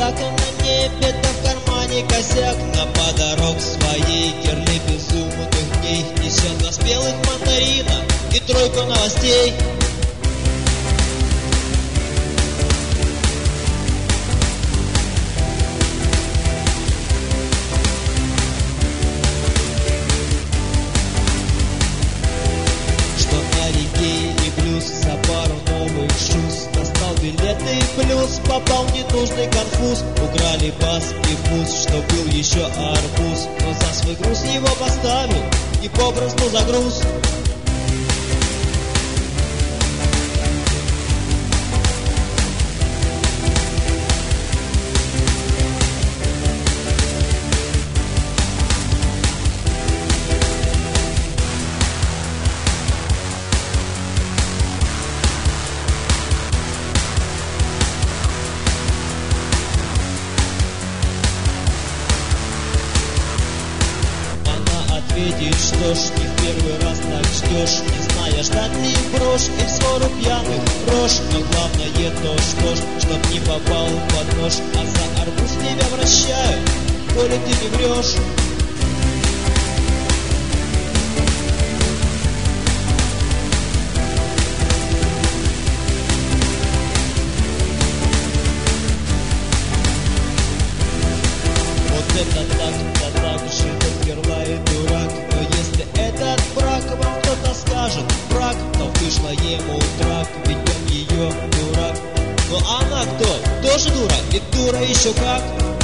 Так и на небе, да в кармане косяк. На подорог своей кирли безумных дней несет 2 спелых мандарина и 3 новостей. Что на реке и плюс за пару новых шуз. Достал билеты и плюс, попал в ненужный конфуз. Украли бас и вкус, что был еще арбуз. Но за свой груз его поставил и попросту загруз. Ответить, что ж, не в первый раз так ждешь, не зная, ждать ли брошь и в ссору пьяных рожь. Но главное то, что ж, чтоб не попал под нож, а за арбуз тебя вращают, коли ты не врешь. Вот это так живет Герлай дурак. Но если этот брак вам кто-то скажет брак, то вышло ему трак, ведь он ее дурак. Но она кто? Тоже дура? И дура еще как?